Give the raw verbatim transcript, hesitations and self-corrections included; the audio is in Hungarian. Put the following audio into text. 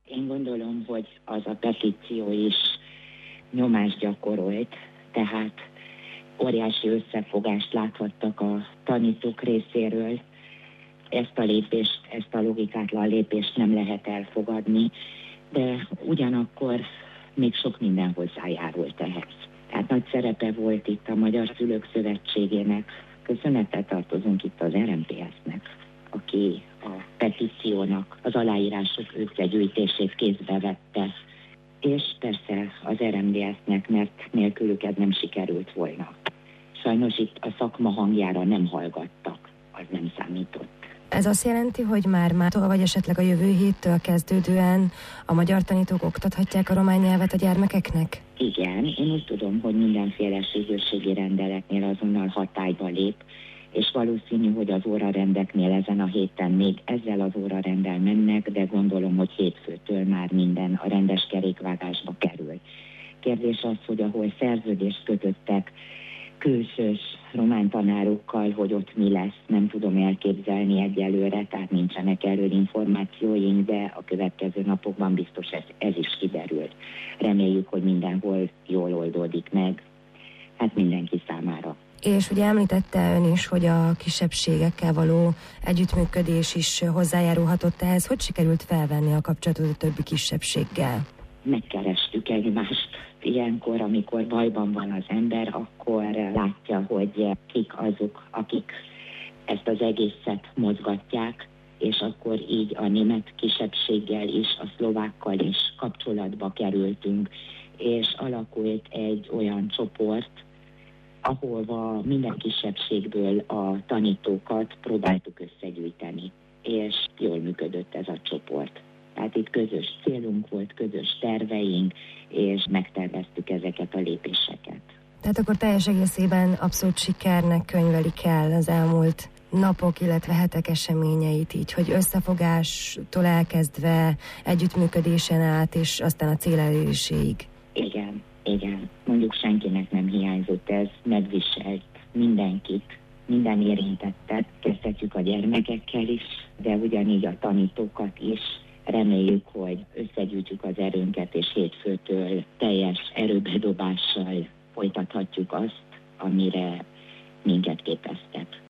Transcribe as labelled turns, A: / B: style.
A: Én gondolom, hogy az a petíció is nyomást gyakorolt, tehát óriási összefogást láthattak a tanítók részéről. Ezt a lépést, ezt a logikátlan lépést nem lehet elfogadni, de ugyanakkor még sok minden hozzájárult ehhez. Tehát nagy szerepe volt itt a Magyar Szülők Szövetségének, köszönettel tartozunk itt az er em pé es-nek, aki a petíciónak az aláírások összegyűjtését kézbe vette, és persze az er em dé es-nek, mert nélkülük ez nem sikerült volna. Sajnos itt a szakma hangjára nem hallgattak, az nem számított.
B: Ez azt jelenti, hogy már mától, vagy esetleg a jövő héttől kezdődően a magyar tanítók oktathatják a román nyelvet a gyermekeknek?
A: Igen, én úgy tudom, hogy mindenféle sürgősségi rendeletnél azonnal hatályba lép, és valószínű, hogy az órarendeknél ezen a héten még ezzel az órarenddel mennek, de gondolom, hogy hétfőtől már minden a rendes kerékvágásba kerül. Kérdés az, hogy ahol szerződést kötöttek külsős román tanárokkal, hogy ott mi lesz, nem tudom elképzelni egyelőre, tehát nincsenek erről információink, de a következő napokban biztos ez, ez is kiderül. Reméljük, hogy mindenhol jól oldódik meg, hát mindenki számára.
B: És ugye említette ön is, hogy a kisebbségekkel való együttműködés is hozzájárulhatott ehhez. Hogy sikerült felvenni a kapcsolatot a többi kisebbséggel?
A: Megkerestük egymást. Ilyenkor, amikor bajban van az ember, akkor látja, hogy kik azok, akik ezt az egészet mozgatják, és akkor így a német kisebbséggel is, a szlovákkal is kapcsolatba kerültünk, és alakult egy olyan csoport, ahova minden kisebbségből a tanítókat próbáltuk összegyűjteni, és jól működött ez a csoport. Tehát itt közös célunk volt, közös terveink, és megterveztük ezeket a lépéseket.
B: Tehát akkor teljes egészében abszolút sikernek könyvelik el az elmúlt napok, illetve hetek eseményeit így, hogy összefogástól elkezdve együttműködésen át, és aztán a cél eléréséig.
A: Igen, igen. Mondjuk senkinek nem hiányzott ez, megviselt mindenkit, minden érintettet. Kezdhetjük a gyermekekkel is, de ugyanígy a tanítókat is. Reméljük, hogy összegyűjtjük az erőnket, és hétfőn